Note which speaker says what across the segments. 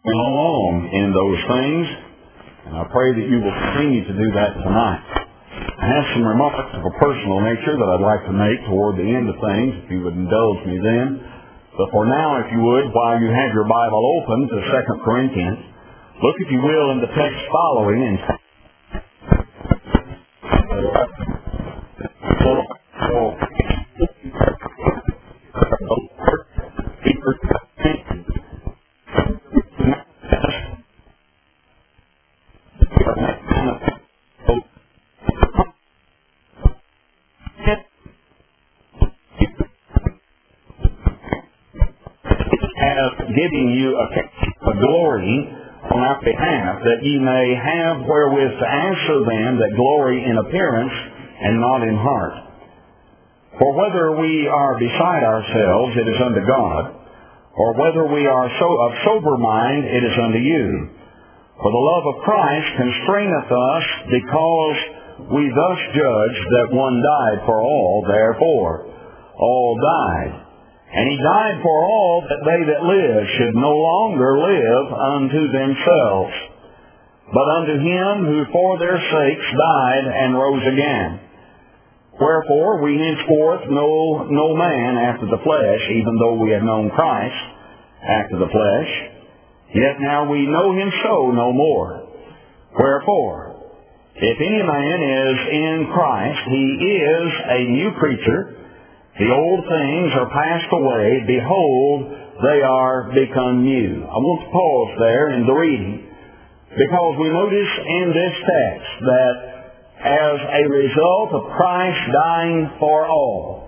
Speaker 1: along in those things, and I pray that you will continue to do that tonight. I have some remarks of a personal nature that I'd like to make toward the end of things, if you would indulge me then. But for now, if you would, while you have your Bible open to 2 Corinthians, look, if you will, in the text following and giving you a glory on our behalf, that ye may have wherewith to answer them that glory in appearance and not in heart. For whether we are beside ourselves, it is unto God, or whether we are of sober mind, it is unto you. For the love of Christ constraineth us, because we thus judge that one died for all, therefore all died. And he died for all, that they that live should no longer live unto themselves, but unto him who for their sakes died and rose again. Wherefore we henceforth know no man after the flesh, even though we have known Christ after the flesh. Yet now we know him so no more. Wherefore, if any man is in Christ, he is a new creature. The old things are passed away. Behold, they are become new. I want to pause there in the reading, because we notice in this text that as a result of Christ dying for all,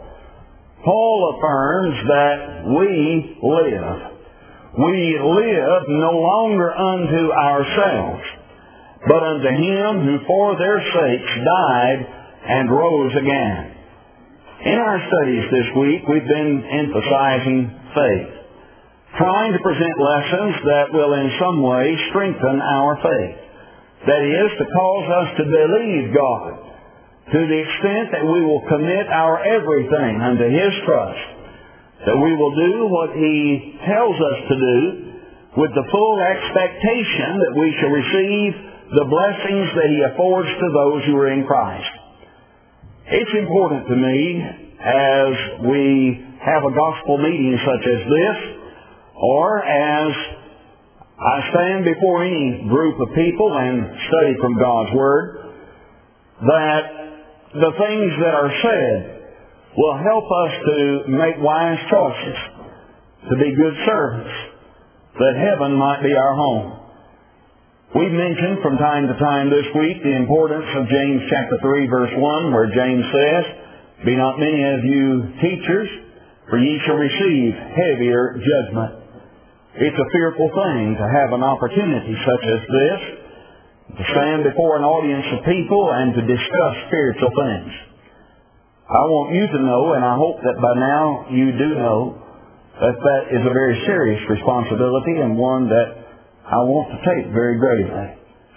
Speaker 1: Paul affirms that we live. We live no longer unto ourselves, but unto him who for their sakes died and rose again. In our studies this week, we've been emphasizing faith, trying to present lessons that will in some way strengthen our faith. That is, to cause us to believe God to the extent that we will commit our everything unto his trust, that we will do what he tells us to do with the full expectation that we shall receive the blessings that he affords to those who are in Christ. It's important to me, as we have a gospel meeting such as this, or as I stand before any group of people and study from God's Word, that the things that are said will help us to make wise choices, to be good servants, that heaven might be our home. We've mentioned from time to time this week the importance of James chapter 3 verse 1, where James says, "Be not many of you teachers, for ye shall receive heavier judgment." It's a fearful thing to have an opportunity such as this, to stand before an audience of people and to discuss spiritual things. I want you to know, and I hope that by now you do know, that that is a very serious responsibility, and one that I want to take very gravely.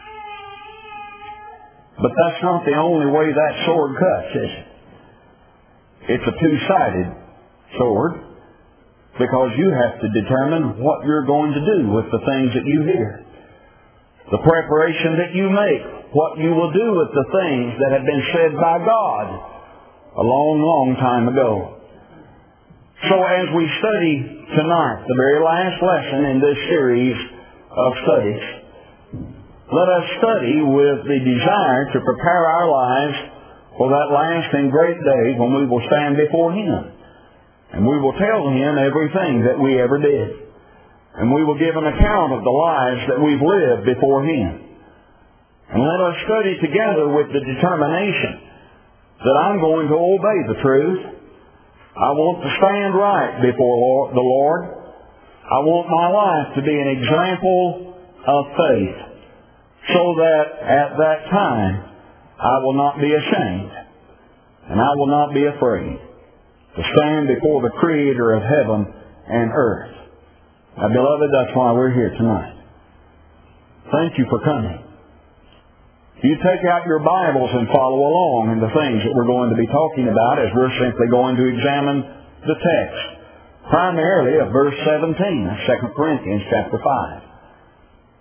Speaker 1: But that's not the only way that sword cuts, is it? It's a two-sided sword, because you have to determine what you're going to do with the things that you hear. The preparation that you make, what you will do with the things that have been said by God a long, long time ago. So as we study tonight, the very last lesson in this series of studies, let us study with the desire to prepare our lives for that last and great day when we will stand before him. And we will tell him everything that we ever did. And we will give an account of the lives that we've lived before him. And let us study together with the determination that I'm going to obey the truth. I want to stand right before the Lord. I want my life to be an example of faith, so that at that time I will not be ashamed and I will not be afraid to stand before the Creator of heaven and earth. Now, beloved, that's why we're here tonight. Thank you for coming. You take out your Bibles and follow along in the things that we're going to be talking about, as we're simply going to examine the text, primarily of verse 17 of 2 Corinthians chapter 5.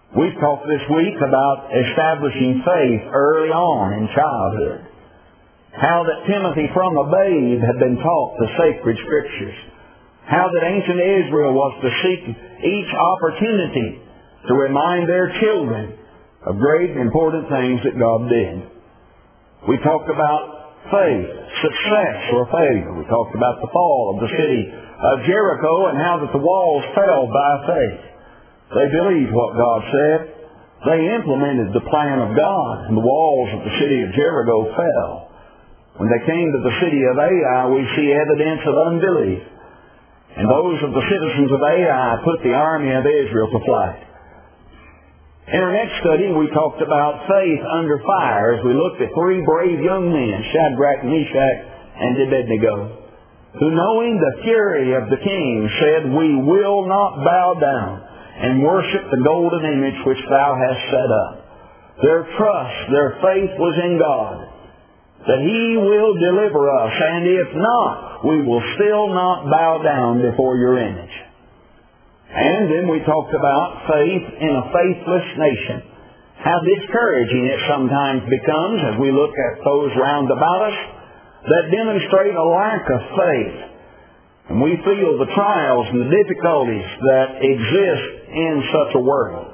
Speaker 1: We've talked this week about establishing faith early on in childhood. How that Timothy from a babe had been taught the sacred Scriptures. How that ancient Israel was to seek each opportunity to remind their children of great and important things that God did. We talked about faith, success or failure. We talked about the fall of the city of Jericho and how that the walls fell by faith. They believed what God said. They implemented the plan of God, and the walls of the city of Jericho fell. When they came to the city of Ai, we see evidence of unbelief. And those of the citizens of Ai put the army of Israel to flight. In our next study, we talked about faith under fire as we looked at three brave young men, Shadrach, Meshach, and Abednego, who, knowing the fury of the king, said, "We will not bow down and worship the golden image which thou hast set up." Their trust, their faith was in God, that He will deliver us, and if not, we will still not bow down before your image. And then we talked about faith in a faithless nation. How discouraging it sometimes becomes as we look at those round about us that demonstrate a lack of faith. And we feel the trials and the difficulties that exist in such a world.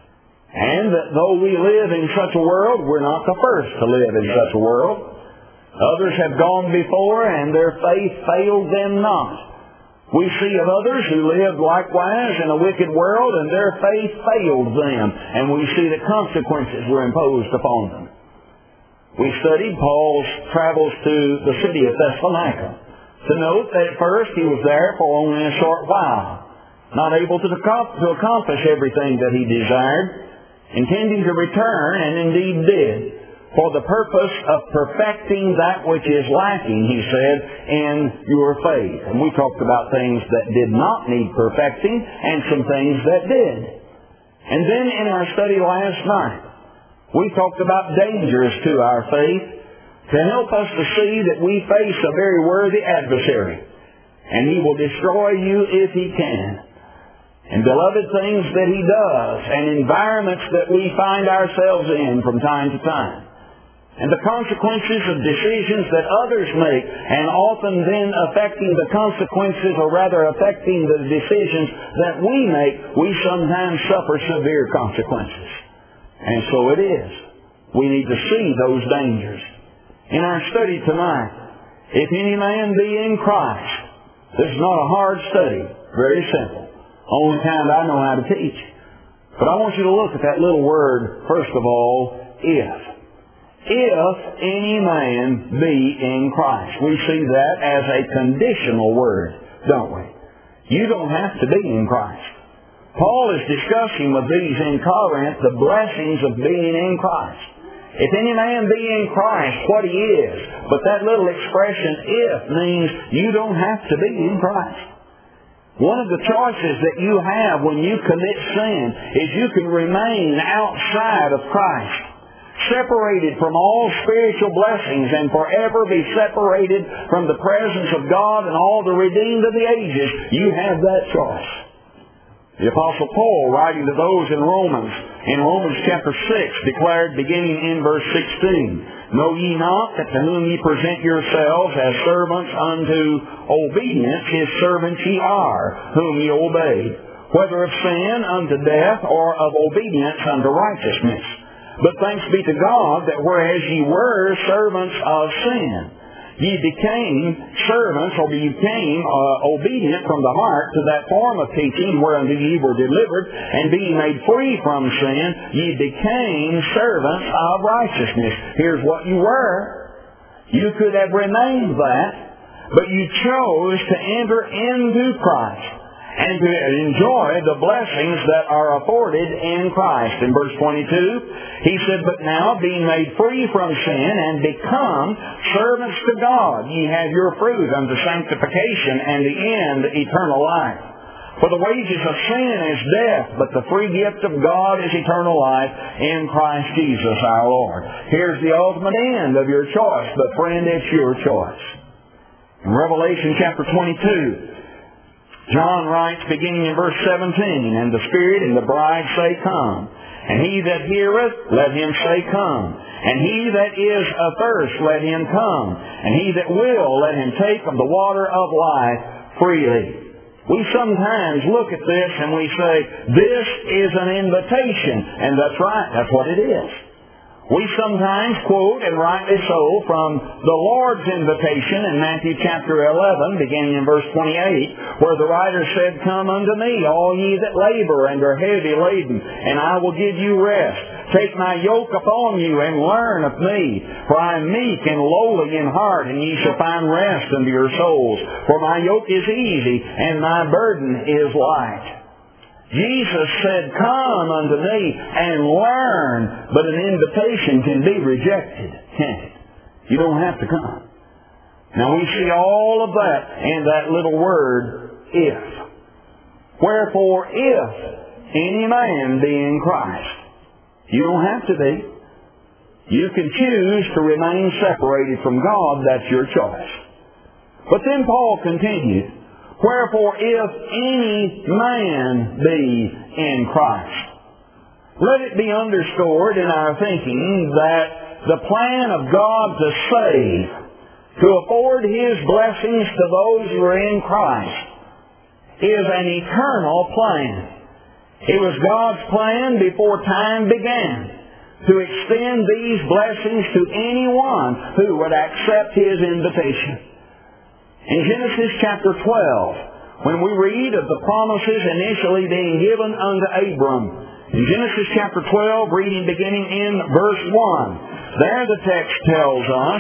Speaker 1: And that though we live in such a world, we're not the first to live in such a world. Others have gone before, and their faith failed them not. We see of others who lived likewise in a wicked world, and their faith failed them, and we see that consequences were imposed upon them. We studied Paul's travels to the city of Thessalonica, to note that at first he was there for only a short while, not able to accomplish everything that he desired, intending to return, and indeed did, for the purpose of perfecting that which is lacking, he said, in your faith. And we talked about things that did not need perfecting and some things that did. And then in our study last night, we talked about dangers to our faith to help us to see that we face a very worthy adversary, and he will destroy you if he can. And beloved, things that he does, and environments that we find ourselves in from time to time, and the consequences of decisions that others make, and often then affecting the consequences, or rather affecting the decisions that we make, we sometimes suffer severe consequences. And so it is. We need to see those dangers. In our study tonight, if any man be in Christ, this is not a hard study, very simple. Only kind I know how to teach. But I want you to look at that little word, first of all, if. If any man be in Christ. We see that as a conditional word, don't we? You don't have to be in Christ. Paul is discussing with these in Corinth the blessings of being in Christ. If any man be in Christ, what he is. But that little expression, if, means you don't have to be in Christ. One of the choices that you have when you commit sin is you can remain outside of Christ, separated from all spiritual blessings, and forever be separated from the presence of God and all the redeemed of the ages. You have that choice. The Apostle Paul, writing to those in Romans chapter 6, declared beginning in verse 16, "Know ye not that to whom ye present yourselves as servants unto obedience, his servants ye are, whom ye obey, whether of sin unto death, or of obedience unto righteousness. But thanks be to God that whereas ye were servants of sin, ye became servants, or ye became obedient from the heart to that form of teaching whereunto ye were delivered, and being made free from sin, ye became servants of righteousness." Here's what you were. You could have remained that, but you chose to enter into Christ and to enjoy the blessings that are afforded in Christ. In verse 22, he said, "But now, being made free from sin, and become servants to God, ye have your fruit unto sanctification, and the end eternal life. For the wages of sin is death, but the free gift of God is eternal life in Christ Jesus our Lord." Here's the ultimate end of your choice, but friend, it's your choice. In Revelation chapter 22, John writes, beginning in verse 17, "And the Spirit and the bride say, Come. And he that heareth, let him say, Come. And he that is athirst, let him come. And he that will, let him take of the water of life freely. We sometimes look at this and we say, this is an invitation. And that's right, that's what it is. We sometimes quote, and rightly so, from the Lord's invitation in Matthew chapter 11, beginning in verse 28, where the writer said, Come unto me, all ye that labor and are heavy laden, and I will give you rest. Take my yoke upon you and learn of me, for I am meek and lowly in heart, and ye shall find rest unto your souls. For my yoke is easy, and my burden is light. Jesus said, Come unto me and learn, but an invitation can be rejected, can't it? You don't have to come. Now we see all of that in that little word, if. Wherefore, if any man be in Christ. You don't have to be. You can choose to remain separated from God. That's your choice. But then Paul continued, Wherefore, if any man be in Christ. Let it be underscored in our thinking that the plan of God to save, to afford His blessings to those who are in Christ, is an eternal plan. It was God's plan before time began to extend these blessings to anyone who would accept His invitation. In Genesis chapter 12, when we read of the promises initially being given unto Abram, in Genesis chapter 12, reading beginning in verse 1, there the text tells us,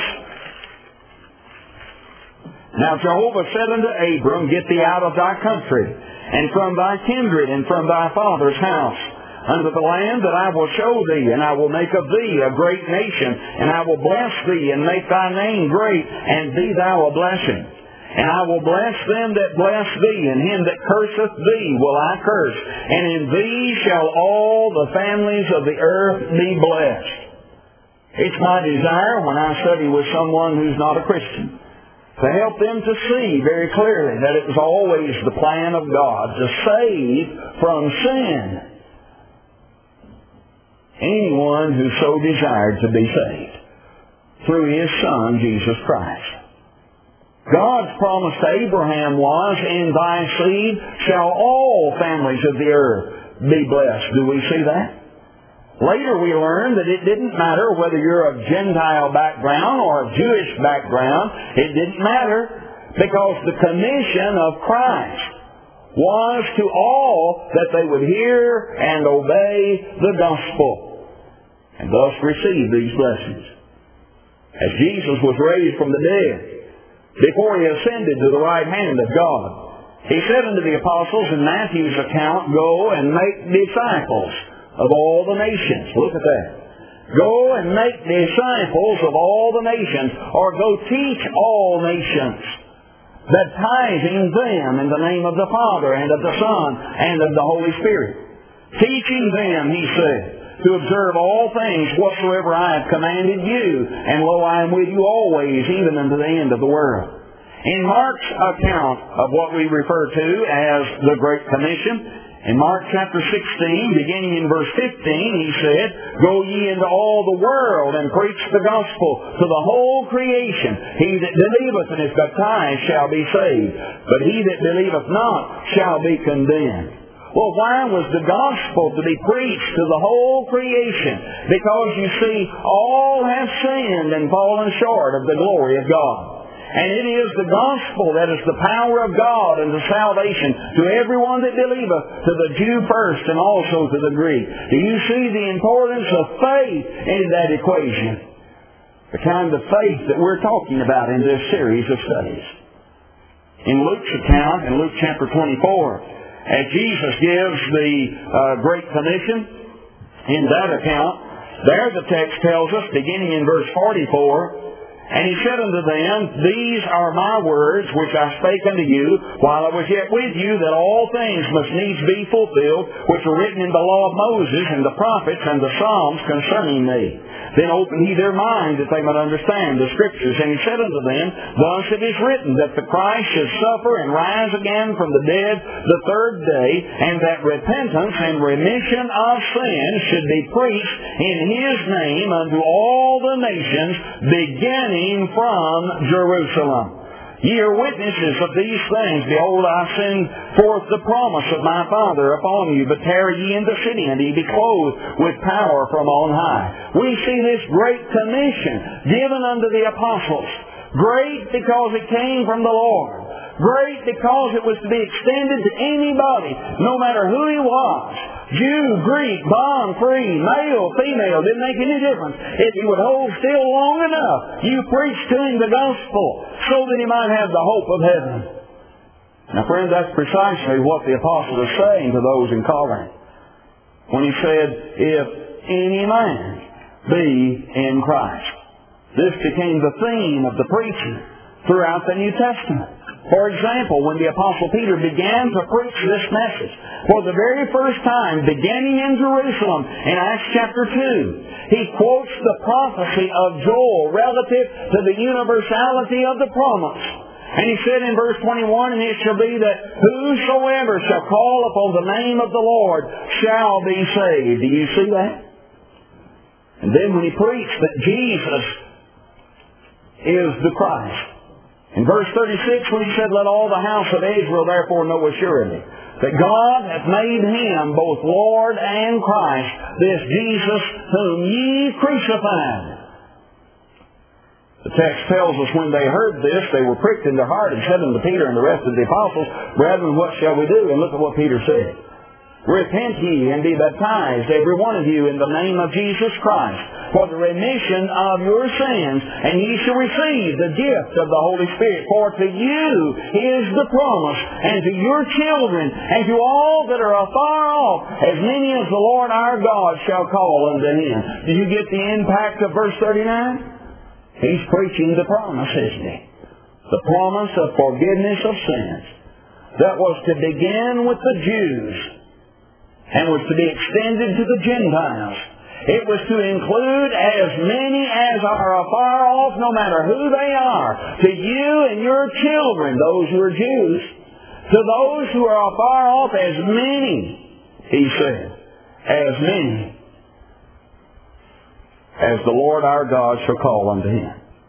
Speaker 1: Now Jehovah said unto Abram, Get thee out of thy country, and from thy kindred, and from thy father's house, unto the land that I will show thee, and I will make of thee a great nation, and I will bless thee, and make thy name great, and be thou a blessing. And I will bless them that bless thee, and him that curseth thee will I curse. And in thee shall all the families of the earth be blessed. It's my desire when I study with someone who's not a Christian to help them to see very clearly that it was always the plan of God to save from sin anyone who so desired to be saved through His Son, Jesus Christ. God's promise to Abraham was, In thy seed shall all families of the earth be blessed. Do we see that? Later we learn that it didn't matter whether you're of Gentile background or of Jewish background. It didn't matter because the commission of Christ was to all that they would hear and obey the gospel and thus receive these blessings. As Jesus was raised from the dead, before He ascended to the right hand of God, He said unto the apostles in Matthew's account, Go and make disciples of all the nations. Look at that. Go and make disciples of all the nations, or go teach all nations, baptizing them in the name of the Father and of the Son and of the Holy Spirit. Teaching them, He said, to observe all things whatsoever I have commanded you, and lo, I am with you always, even unto the end of the world. In Mark's account of what we refer to as the Great Commission, in Mark chapter 16, beginning in verse 15, He said, Go ye into all the world and preach the gospel to the whole creation. He that believeth and is baptized shall be saved, but he that believeth not shall be condemned. Well, why was the gospel to be preached to the whole creation? Because, you see, all have sinned and fallen short of the glory of God. And it is the gospel that is the power of God unto salvation to everyone that believeth, to the Jew first and also to the Greek. Do you see the importance of faith in that equation? The kind of faith that we're talking about in this series of studies. In Luke's account, in Luke chapter 24, as Jesus gives the Great Commission, in that account, there the text tells us, beginning in verse 44, And He said unto them, These are my words which I spake unto you, while I was yet with you, that all things must needs be fulfilled, which are written in the law of Moses, and the prophets, and the Psalms concerning me. Then opened he their minds that they might understand the Scriptures. And he said unto them, Thus it is written, that the Christ should suffer and rise again from the dead the third day, and that repentance and remission of sins should be preached in his name unto all the nations, beginning from Jerusalem. Ye are witnesses of these things. Behold, I send forth the promise of my Father upon you, but tarry ye in the city, and ye be clothed with power from on high. We see this great commission given unto the apostles. Great because it came from the Lord. Great because it was to be extended to anybody, no matter who he was. Jew, Greek, bond, free, male, female, didn't make any difference. If he would hold still long enough, you preach to him the gospel so that he might have the hope of heaven. Now, friends, that's precisely what the apostle is saying to those in Corinth when he said, if any man be in Christ. This became the theme of the preaching throughout the New Testament. For example, when the Apostle Peter began to preach this message for the very first time, beginning in Jerusalem in Acts chapter 2, he quotes the prophecy of Joel relative to the universality of the promise. And he said in verse 21, And it shall be that whosoever shall call upon the name of the Lord shall be saved. Do you see that? And then when he preached that Jesus is the Christ, in verse 36, when he said, Let all the house of Israel therefore know assuredly that God hath made him both Lord and Christ, this Jesus whom ye crucified. The text tells us when they heard this, they were pricked in their heart and said unto Peter and the rest of the apostles, Brethren, what shall we do? And look at what Peter said. Repent ye and be baptized, every one of you, in the name of Jesus Christ, for the remission of your sins, and ye shall receive the gift of the Holy Spirit. For to you is the promise, and to your children, and to all that are afar off, as many as the Lord our God shall call unto him. Do you get the impact of verse 39? He's preaching the promise, isn't he? The promise of forgiveness of sins that was to begin with the Jews and was to be extended to the Gentiles. It was to include as many as are afar off, no matter who they are, to you and your children, those who are Jews, to those who are afar off, as many, he said, as many as the Lord our God shall call unto him.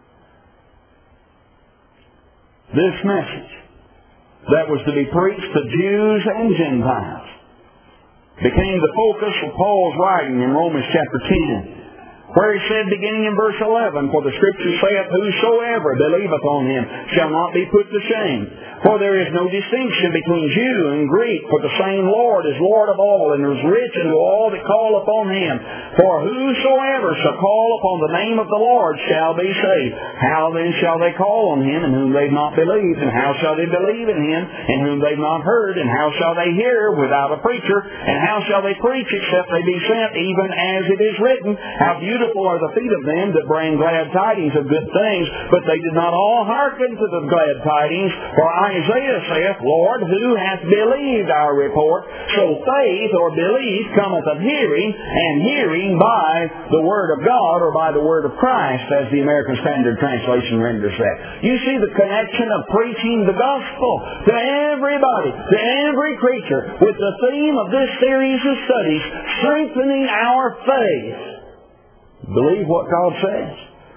Speaker 1: This message that was to be preached to Jews and Gentiles became the focus of Paul's writing in Romans chapter 10, where he said, beginning in verse 11, For the Scripture saith, Whosoever believeth on him shall not be put to shame. For there is no distinction between Jew and Greek, for the same Lord is Lord of all, and is rich unto all that call upon him. For whosoever shall call upon the name of the Lord shall be saved. How then shall they call on him in whom they've not believed? And how shall they believe in him in whom they've not heard? And how shall they hear without a preacher? And how shall they preach except they be sent? Even as it is written, How beautiful are the feet of them that bring glad tidings of good things. But they did not all hearken to the glad tidings. For Isaiah saith, Lord, who hath believed our report? So faith or belief cometh of hearing, and hearing by the Word of God, or by the Word of Christ, as the American Standard Translation renders that. You see the connection of preaching the gospel to everybody, to every creature, with the theme of this series of studies, strengthening our faith. Believe what God says,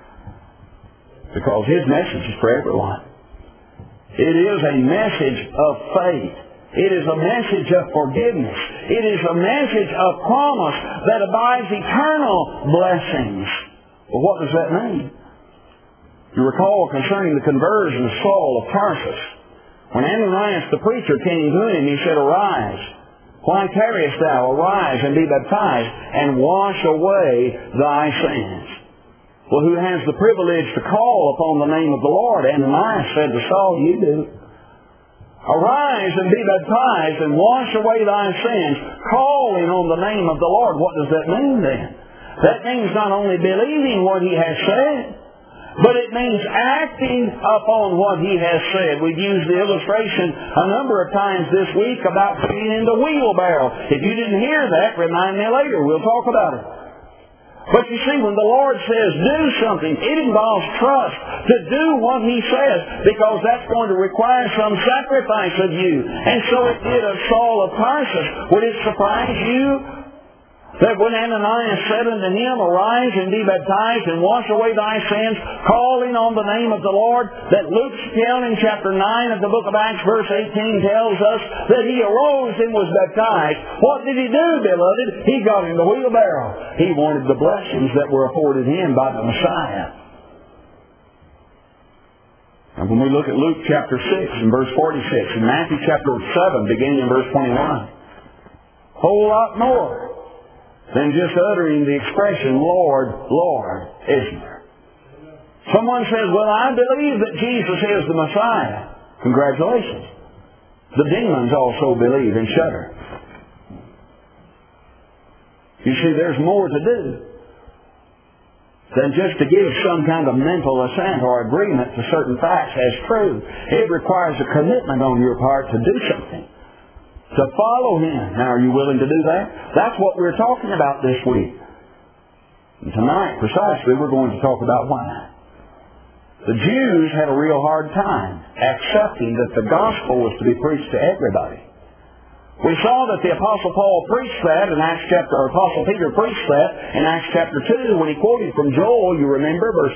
Speaker 1: because his message is for everyone. It is a message of faith. It is a message of forgiveness. It is a message of promise that abides eternal blessings. Well, what does that mean? You recall concerning the conversion of Saul of Tarsus, when Ananias the preacher came to him, he said, Arise. Why tarriest thou? Arise and be baptized, and wash away thy sins. Well, who has the privilege to call upon the name of the Lord? Ananias said to Saul, You do. Arise and be baptized and wash away thy sins, calling on the name of the Lord. What does that mean then? That means not only believing what he has said, but it means acting upon what he has said. We've used the illustration a number of times this week about putting in the wheelbarrow. If you didn't hear that, remind me later. We'll talk about it. But you see, when the Lord says do something, it involves trust to do what He says, because that's going to require some sacrifice of you. And so it did of Saul of Tarsus. Would it surprise you that when Ananias said unto him, Arise and be baptized and wash away thy sins, calling on the name of the Lord, that Luke's account in chapter 9 of the book of Acts verse 18 tells us that he arose and was baptized. What did he do, beloved? He got in the wheelbarrow. He wanted the blessings that were afforded him by the Messiah. And when we look at Luke chapter 6 and verse 46, and Matthew chapter 7 beginning in verse 21, a whole lot more than just uttering the expression, Lord, Lord, isn't there? Someone says, well, I believe that Jesus is the Messiah. Congratulations. The demons also believe and shudder. You see, there's more to do than just to give some kind of mental assent or agreement to certain facts as true. It requires a commitment on your part to do something, to follow Him. Now, are you willing to do that? That's what we're talking about this week. And tonight, precisely, we're going to talk about why. The Jews had a real hard time accepting that the gospel was to be preached to everybody. We saw that the Apostle Paul preached that in Acts chapter, or Apostle Peter preached that in Acts chapter 2 when he quoted from Joel, you remember, verse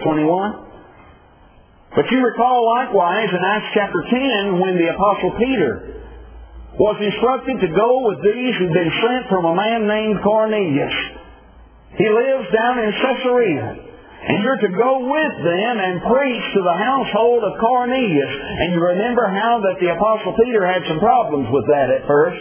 Speaker 1: 21. But you recall likewise in Acts chapter 10 when the Apostle Peter was instructed to go with these who'd been sent from a man named Cornelius. He lives down in Caesarea, and you're to go with them and preach to the household of Cornelius. And you remember how that the Apostle Peter had some problems with that at first.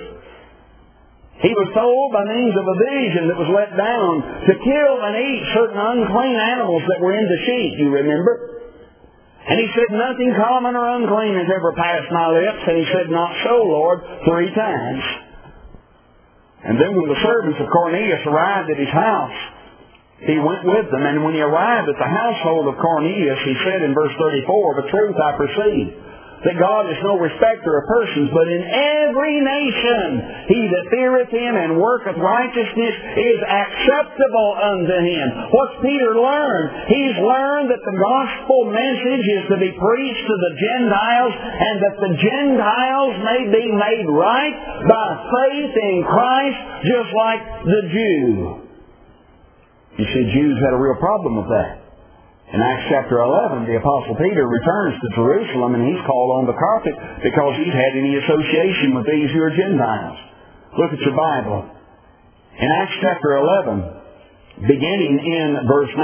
Speaker 1: He was told by means of a vision that was let down to kill and eat certain unclean animals that were in the sheep, you remember? And he said, nothing common or unclean has ever passed my lips. And he said, not so, Lord, 3 times. And then when the servants of Cornelius arrived at his house, he went with them. And when he arrived at the household of Cornelius, he said in verse 34, of a truth I perceive that God is no respecter of persons, but in every nation he that feareth him and worketh righteousness is acceptable unto him. What's Peter learned? He's learned that the gospel message is to be preached to the Gentiles, and that the Gentiles may be made right by faith in Christ, just like the Jew. You see, Jews had a real problem with that. In Acts chapter 11, the Apostle Peter returns to Jerusalem, and he's called on the carpet because he's had any association with these who are Gentiles. Look at your Bible. In Acts chapter 11, beginning in verse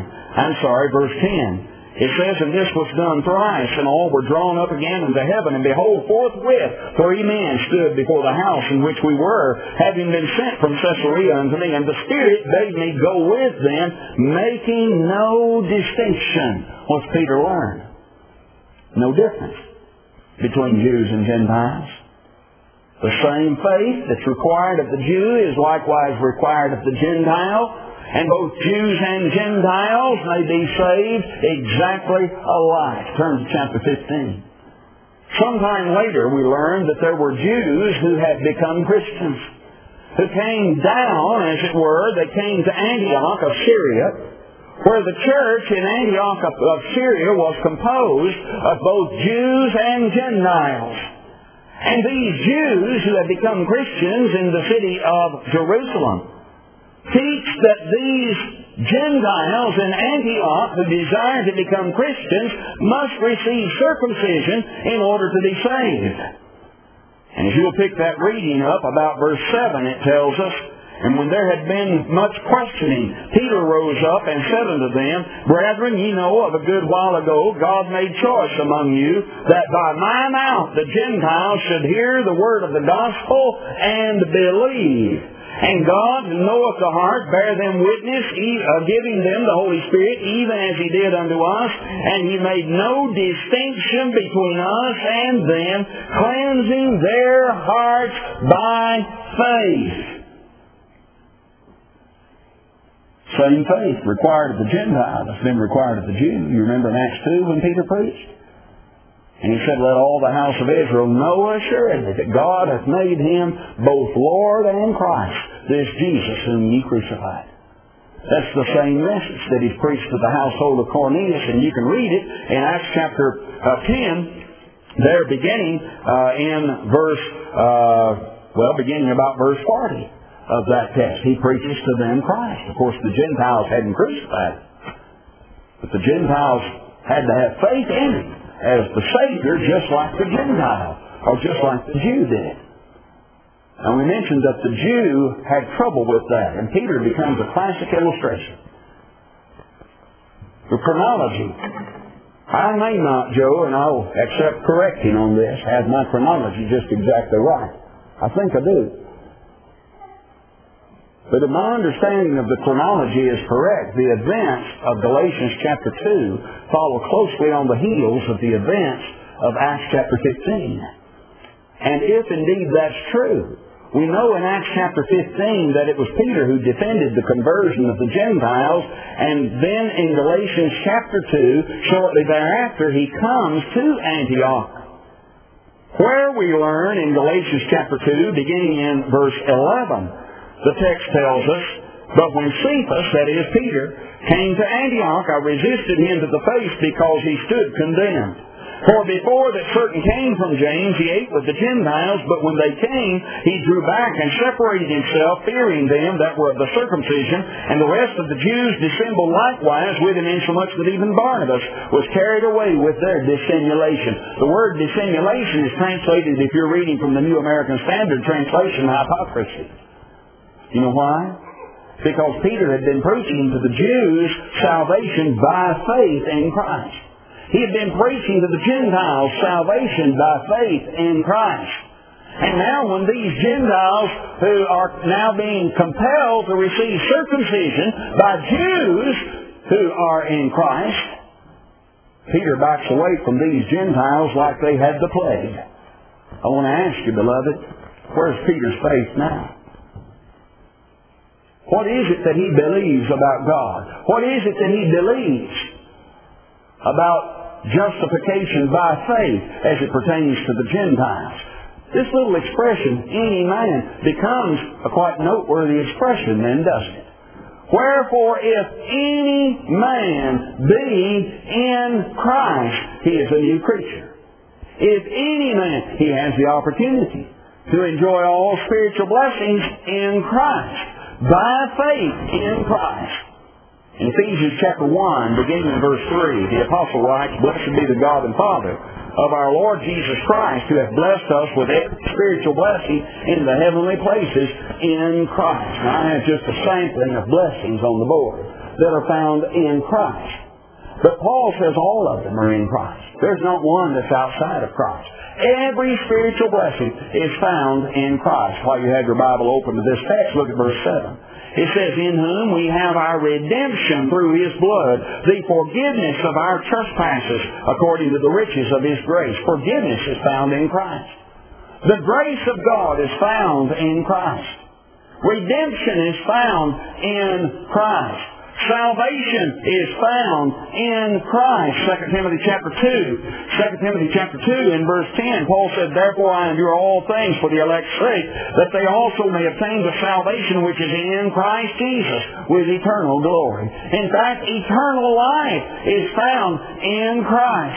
Speaker 1: 10, it says, and this was done thrice, and all were drawn up again into heaven, and behold, forthwith 3 men stood before the house in which we were, having been sent from Caesarea unto me, and the Spirit bade me go with them, making no distinction. What's Peter learned? No difference between Jews and Gentiles. The same faith that's required of the Jew is likewise required of the Gentile. And both Jews and Gentiles may be saved exactly alike. Turn to chapter 15. Sometime later we learned that there were Jews who had become Christians, who came down, as it were. They came to Antioch of Syria, where the church in Antioch of Syria was composed of both Jews and Gentiles. And these Jews who had become Christians in the city of Jerusalem teach that these Gentiles in Antioch who desire to become Christians must receive circumcision in order to be saved. And if you'll pick that reading up, about verse 7, it tells us, and when there had been much questioning, Peter rose up and said unto them, Brethren, ye know of a good while ago God made choice among you, that by my mouth the Gentiles should hear the word of the gospel and believe. And God knoweth the heart, bear them witness, giving them the Holy Spirit, even as He did unto us. And He made no distinction between us and them, cleansing their hearts by faith. Same faith required of the Gentile that's been required of the Jew. You remember in Acts 2 when Peter preached? And he said, let all the house of Israel know assuredly that God hath made Him both Lord and Christ, this Jesus whom ye crucified. That's the same message that He's preached to the household of Cornelius, and you can read it in Acts chapter 10, there beginning in verse, beginning about verse 40 of that text. He preaches to them Christ. Of course, the Gentiles hadn't crucified Him, but the Gentiles had to have faith in Him as the Savior, just like the Gentile, or just like the Jew did. And we mentioned that the Jew had trouble with that, and Peter becomes a classic illustration. The chronology. I may not, Joe, and I'll accept correcting on this, have my chronology just exactly right. I think I do. But if my understanding of the chronology is correct, the events of Galatians chapter 2 follow closely on the heels of the events of Acts chapter 15. And if indeed that's true, we know in Acts chapter 15 that it was Peter who defended the conversion of the Gentiles, and then in Galatians chapter 2, shortly thereafter, he comes to Antioch, where we learn in Galatians chapter 2, beginning in verse 11, the text tells us, "But when Cephas," that is Peter, "came to Antioch, I resisted him to the face because he stood condemned. For before that certain came from James, he ate with the Gentiles, but when they came, he drew back and separated himself, fearing them that were of the circumcision, and the rest of the Jews dissembled likewise with him, insomuch that even Barnabas was carried away with their dissimulation." The word dissimulation is translated, if you're reading from the New American Standard Translation, hypocrisy. You know why? Because Peter had been preaching to the Jews salvation by faith in Christ. He had been preaching to the Gentiles salvation by faith in Christ. And now when these Gentiles, who are now being compelled to receive circumcision by Jews who are in Christ, Peter backs away from these Gentiles like they had the plague. I want to ask you, beloved, where's Peter's faith now? What is it that he believes about God? What is it that he believes about justification by faith as it pertains to the Gentiles? This little expression, any man, becomes a quite noteworthy expression then, doesn't it? "Wherefore, if any man be in Christ, he is a new creature." If any man, he has the opportunity to enjoy all spiritual blessings in Christ, by faith in Christ. In Ephesians chapter 1, beginning in verse 3, the apostle writes, "Blessed be the God and Father of our Lord Jesus Christ, who hath blessed us with every spiritual blessing in the heavenly places in Christ." Now, I have just a sampling of blessings on the board that are found in Christ. But Paul says all of them are in Christ. There's not one that's outside of Christ. Every spiritual blessing is found in Christ. While you have your Bible open to this text, look at verse 7. It says, "In whom we have our redemption through His blood, the forgiveness of our trespasses, according to the riches of His grace." Forgiveness is found in Christ. The grace of God is found in Christ. Redemption is found in Christ. Salvation is found in Christ. 2 Timothy chapter 2. 2 Timothy chapter 2 in verse 10, Paul said, "Therefore I endure all things for the elect's sake, that they also may obtain the salvation which is in Christ Jesus with eternal glory." In fact, eternal life is found in Christ.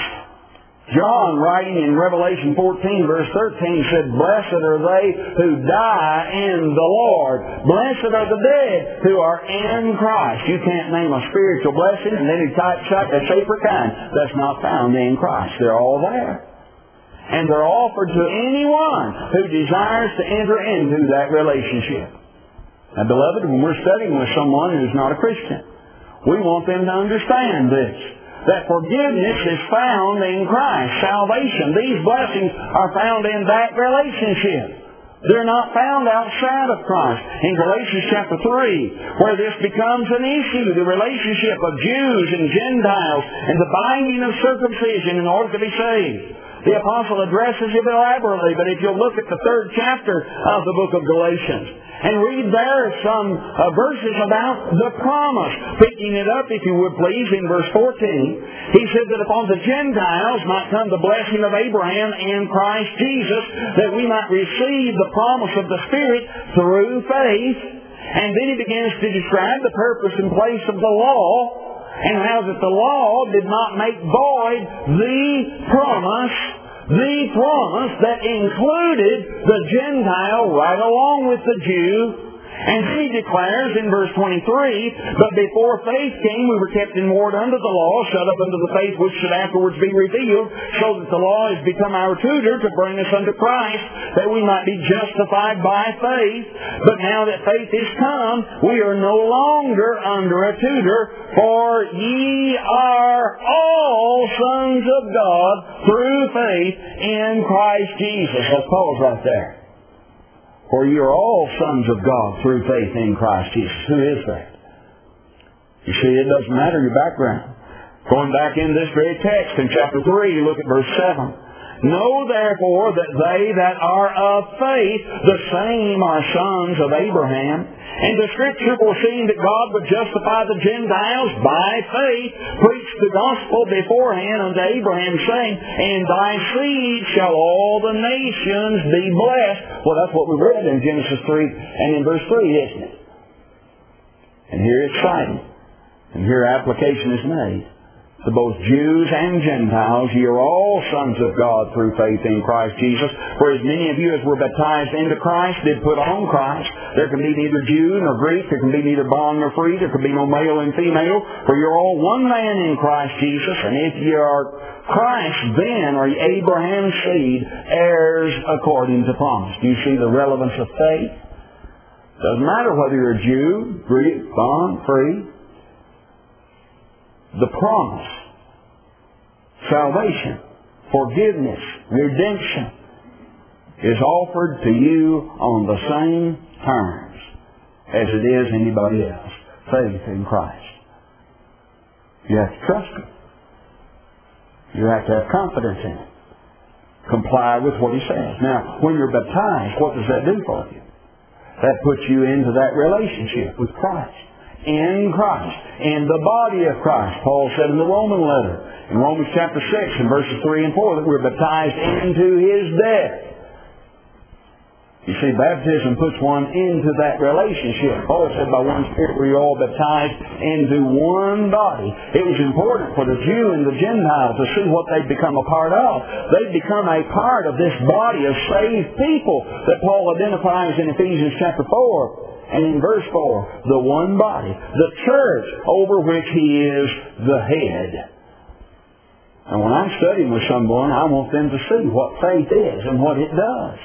Speaker 1: John, writing in Revelation 14, verse 13, said, "Blessed are they who die in the Lord. Blessed are the dead who are in Christ." You can't name a spiritual blessing in any type, shape, or kind that's not found in Christ. They're all there. And they're offered to anyone who desires to enter into that relationship. Now, beloved, when we're studying with someone who's not a Christian, we want them to understand this, that forgiveness is found in Christ. Salvation, these blessings are found in that relationship. They're not found outside of Christ. In Galatians chapter 3, where this becomes an issue, the relationship of Jews and Gentiles and the binding of circumcision in order to be saved, the apostle addresses it elaborately. But if you'll look at the 3rd chapter of the book of Galatians, and read there some verses about the promise. Picking it up, if you would please, in verse 14. He said that upon the Gentiles might come the blessing of Abraham in Christ Jesus, that we might receive the promise of the Spirit through faith. And then he begins to describe the purpose and place of the law, and how that the law did not make void the promise that included the Gentile right along with the Jew. And then he declares in verse 23, but before faith came, we were kept in ward under the law, shut up unto the faith which should afterwards be revealed, so that the law has become our tutor to bring us unto Christ, that we might be justified by faith. But now that faith is come, we are no longer under a tutor, for ye are all sons of God through faith in Christ Jesus. Let's pause right there. For you are all sons of God through faith in Christ Jesus. Who is that? You see, it doesn't matter your background. Going back in this very text in chapter 3, look at verse 7. Know therefore that they that are of faith, the same are sons of Abraham. And the Scripture, foreseeing that God would justify the Gentiles by faith, preached the gospel beforehand unto Abraham, saying, in thy seed shall all the nations be blessed. Well, that's what we read in Genesis 3 and in verse 3, isn't it? And here it's cited. And here application is made. To both Jews and Gentiles, ye are all sons of God through faith in Christ Jesus. For as many of you as were baptized into Christ did put on Christ. There can be neither Jew nor Greek. There can be neither bond nor free. There can be no male and female. For you're all one man in Christ Jesus. And if ye are Christ, then are ye Abraham's seed, heirs according to promise. Do you see the relevance of faith? Doesn't matter whether you're a Jew, Greek, bond, free. The promise, salvation, forgiveness, redemption is offered to you on the same terms as it is anybody else. Faith in Christ. You have to trust Him. You have to have confidence in Him. Comply with what He says. Now, when you're baptized, what does that do for you? That puts you into that relationship with Christ. In Christ, in the body of Christ. Paul said in the Roman letter, in Romans chapter 6 and verses 3 and 4, that we're baptized into His death. You see, baptism puts one into that relationship. Paul said by one Spirit we're all baptized into one body. It was important for the Jew and the Gentile to see what they'd become a part of. They'd become a part of this body of saved people that Paul identifies in Ephesians chapter 4. And in verse 4, the one body, the church over which He is the head. And when I'm studying with someone, I want them to see what faith is and what it does.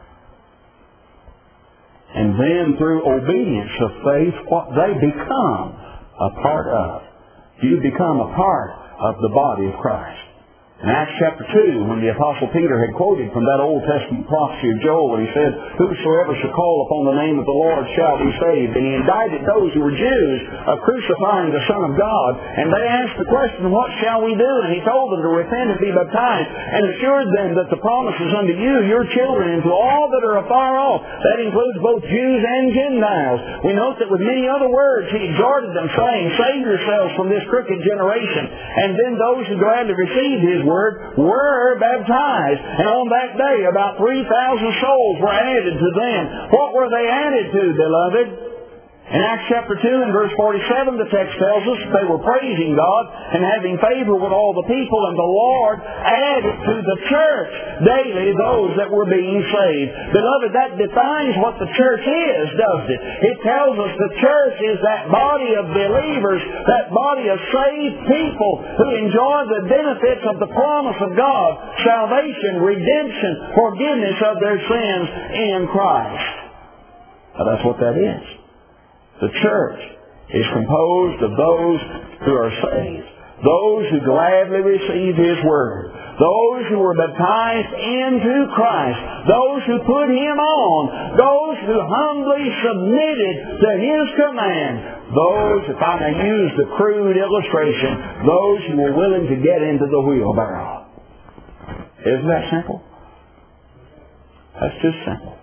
Speaker 1: And then through obedience of faith, what they become a part of. You become a part of the body of Christ. In Acts chapter 2, when the Apostle Peter had quoted from that Old Testament prophecy of Joel, and he said, whosoever shall call upon the name of the Lord shall be saved. And he indicted those who were Jews of crucifying the Son of God. And they asked the question, what shall we do? And he told them to repent and be baptized, and assured them that the promise is unto you, your children, and to all that are afar off. That includes both Jews and Gentiles. We note that with many other words, he exhorted them, saying, save yourselves from this crooked generation. And then those who gladly received his word were baptized. And on that day, about 3,000 souls were added to them. What were they added to, beloved? In Acts chapter 2 and verse 47, the text tells us they were praising God and having favor with all the people, and the Lord added to the church daily those that were being saved. Beloved, that defines what the church is, doesn't it? It tells us the church is that body of believers, that body of saved people who enjoy the benefits of the promise of God, salvation, redemption, forgiveness of their sins in Christ. Now, that's what that is. The church is composed of those who are saved, those who gladly receive His Word, those who were baptized into Christ, those who put Him on, those who humbly submitted to His command, those, if I may use the crude illustration, those who were willing to get into the wheelbarrow. Isn't that simple? That's just simple.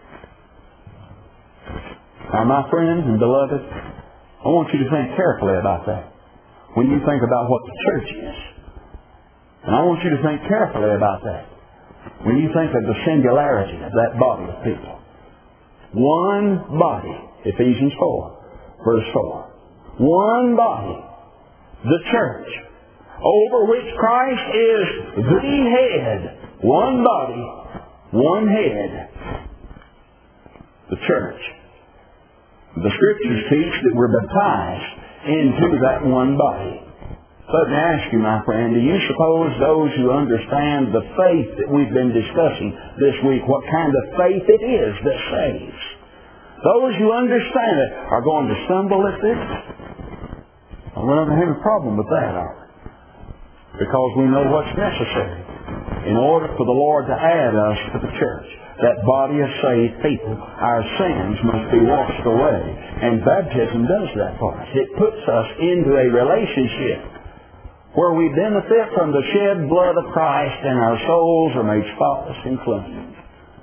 Speaker 1: Now, my friends and beloved, I want you to think carefully about that when you think about what the church is. And I want you to think carefully about that when you think of the singularity of that body of people. One body Ephesians 4, verse 4. One body, the church, over which Christ is the head. One body, one head. The church. The Scriptures teach that we're baptized into that one body. Let me ask you, my friend, do you suppose those who understand the faith that we've been discussing this week, what kind of faith it is that saves? Those who understand it are going to stumble at this? Well, we don't have a problem with that, are we? Because we know what's necessary in order for the Lord to add us to the church. That body of saved people, our sins must be washed away. And baptism does that for us. It puts us into a relationship where we benefit from the shed blood of Christ and our souls are made spotless and clean.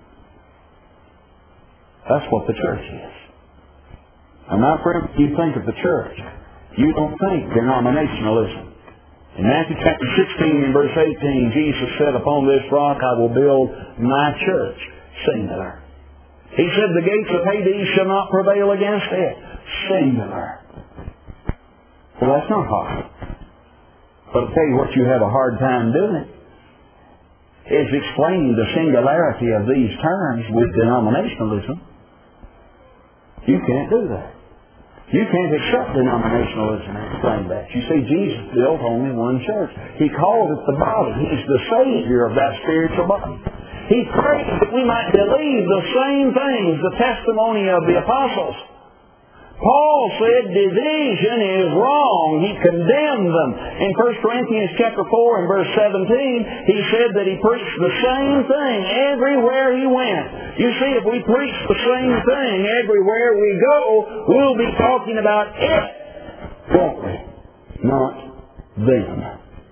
Speaker 1: That's what the church is. And my friend, if you think of the church, you don't think denominationalism. In Matthew chapter 16 and verse 18, Jesus said, "Upon this rock I will build my church," singular. He said, "The gates of Hades shall not prevail against it," singular. Well, that's not hard. But I'll tell you what you have a hard time doing is explaining the singularity of these terms with denominationalism. You can't do that. You can't accept denominationalism and explain that. You see, Jesus built only one church. He called it the body. He's the Savior of that spiritual body. He prayed that we might believe the same things, the testimony of the apostles. Paul said division is wrong. He condemned them. In 1 Corinthians chapter 4 and verse 17, he said that he preached the same thing everywhere he went. You see, if we preach the same thing everywhere we go, we'll be talking about it, won't we? Not them.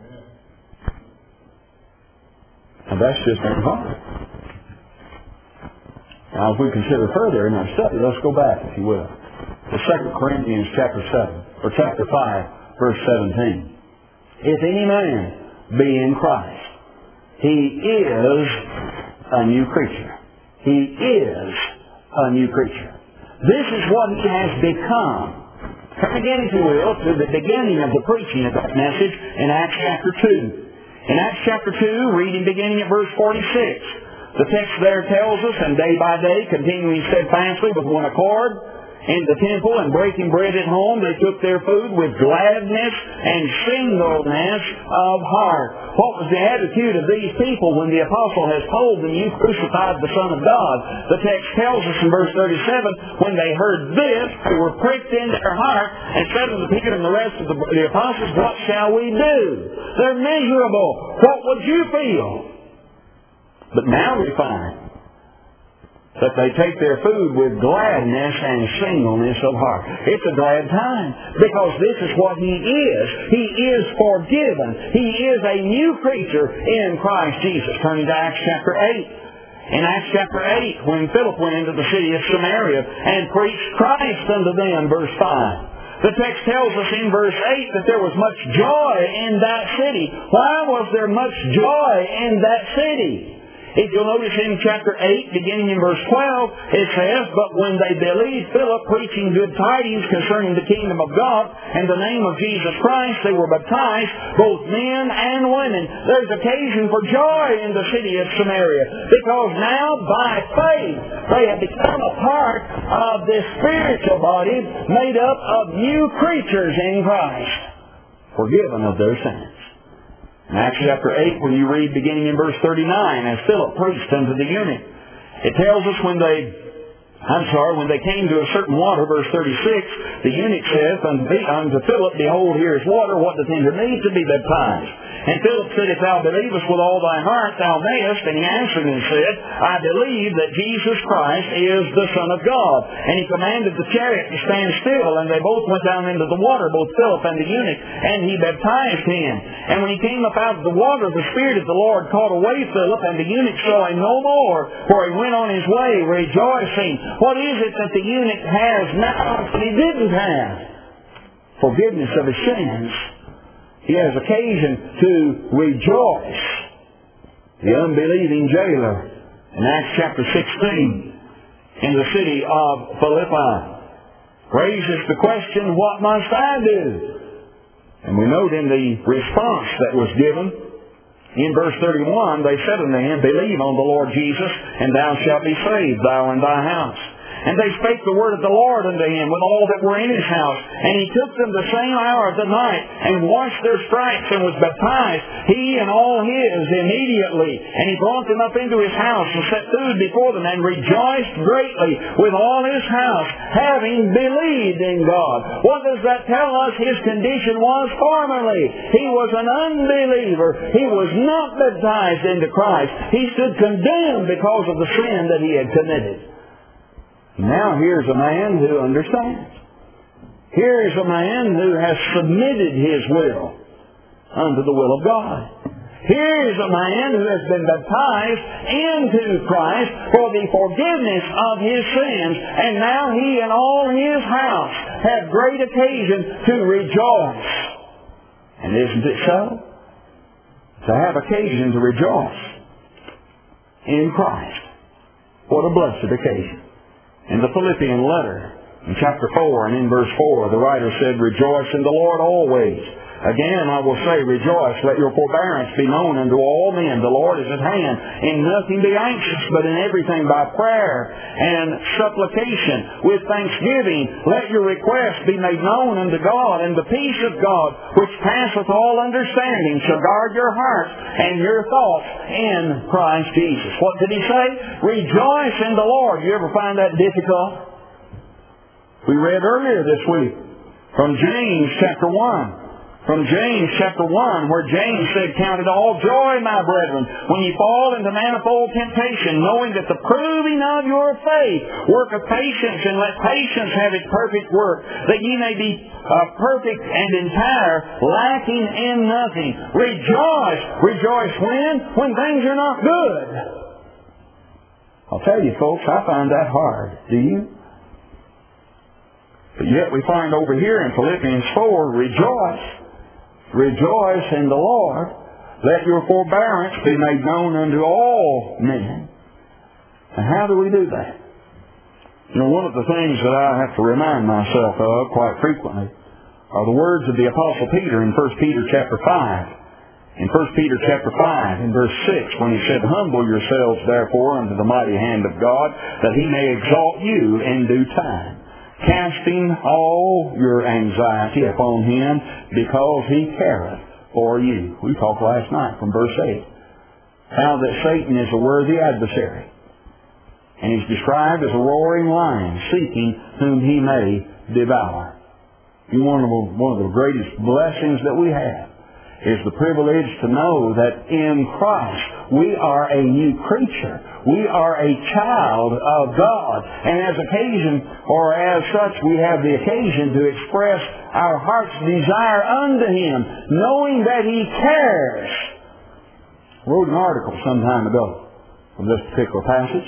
Speaker 1: And that's just hard. Now, if we consider further in our study, let's go back, if you will, to 2 Corinthians chapter 7, or chapter 5, verse 17. If any man be in Christ, he is a new creature. He is a new creature. This is what he has become. Come again, if you will, to the beginning of the preaching of that message in Acts chapter 2. In Acts chapter 2, reading beginning at verse 46, the text there tells us, "And day by day, continuing steadfastly with one accord in the temple and breaking bread at home, they took their food with gladness and singleness of heart." What was the attitude of these people when the apostle has told them, "You crucified the Son of God"? The text tells us in verse 37, when they heard this, they were pricked in their heart and said unto Peter and the rest of the apostles, "What shall we do?" They're miserable. What would you feel? But now we find that they take their food with gladness and singleness of heart. It's a glad time, because this is what he is. He is forgiven. He is a new creature in Christ Jesus. Turning to Acts chapter 8. In Acts chapter 8, when Philip went into the city of Samaria and preached Christ unto them, verse 5. The text tells us in verse 8 that there was much joy in that city. Why was there much joy in that city? If you'll notice in chapter 8, beginning in verse 12, it says, "But when they believed Philip preaching good tidings concerning the kingdom of God and the name of Jesus Christ, they were baptized, both men and women." There's occasion for joy in the city of Samaria, because now by faith they have become a part of this spiritual body made up of new creatures in Christ, forgiven of their sins. In Acts chapter 8, when you read beginning in verse 39, as Philip preached unto the eunuch, it tells us when they came to a certain water, verse 36, the eunuch saith unto Philip, "Behold, here is water, what doth hinder me to be baptized?" And Philip said, "If thou believest with all thy heart, thou mayest." And he answered and said, "I believe that Jesus Christ is the Son of God." And he commanded the chariot to stand still, and they both went down into the water, both Philip and the eunuch, and he baptized him. And when he came up out of the water, the Spirit of the Lord caught away Philip, and the eunuch saw him no more, for he went on his way rejoicing. What is it that the eunuch has now that he didn't have? Forgiveness of his sins. He has occasion to rejoice. The unbelieving jailer in Acts chapter 16 in the city of Philippi. raises the question, what must I do? And we note in the response that was given, in verse 31, they said unto him, believe on the Lord Jesus, and thou shalt be saved, thou and thy house. And they spake the word of the Lord unto him with all that were in his house. And he took them the same hour of the night, and washed their stripes, and was baptized, he and all his, immediately. And he brought them up into his house, and set food before them, and rejoiced greatly with all his house, having believed in God. What does that tell us his condition was formerly? He was an unbeliever. He was not baptized into Christ. He stood condemned because of the sin that he had committed. Now here's a man who understands. Here is a man who has submitted his will unto the will of God. Here is a man who has been baptized into Christ for the forgiveness of his sins, and now he and all his house have great occasion to rejoice. And isn't it so? To have occasion to rejoice in Christ. What a blessed occasion. In the Philippian letter, in chapter 4 and in verse 4, the writer said, rejoice in the Lord always. Again, I will say, rejoice. Let your forbearance be known unto all men. The Lord is at hand. In nothing be anxious, but in everything by prayer and supplication with thanksgiving. Let your requests be made known unto God, and the peace of God, which passeth all understanding, shall guard your hearts and your thoughts in Christ Jesus. What did he say? Rejoice in the Lord. You ever find that difficult? We read earlier this week from James chapter 1. From James chapter 1, where James said, count it all joy, my brethren, when ye fall into manifold temptation, knowing that the proving of your faith worketh patience, and let patience have its perfect work, that ye may be perfect and entire, lacking in nothing. Rejoice! Rejoice when? When things are not good. I'll tell you, folks, I find that hard. Do you? But yet we find over here in Philippians 4, rejoice. Rejoice in the Lord. Let your forbearance be made known unto all men. And how do we do that? You know, one of the things that I have to remind myself of quite frequently are the words of the Apostle Peter in 1 Peter chapter 5. In 1 Peter chapter 5, in verse 6, when he said, humble yourselves therefore unto the mighty hand of God, that he may exalt you in due time, casting all your anxiety upon him, because he careth for you. We talked last night from verse 8. How that Satan is a worthy adversary. And he's described as a roaring lion, seeking whom he may devour. One of the greatest blessings that we have is the privilege to know that in Christ we are a new creature. We are a child of God. And as occasion, or as such, we have the occasion to express our heart's desire unto him, knowing that he cares. I wrote an article some time ago from this particular passage,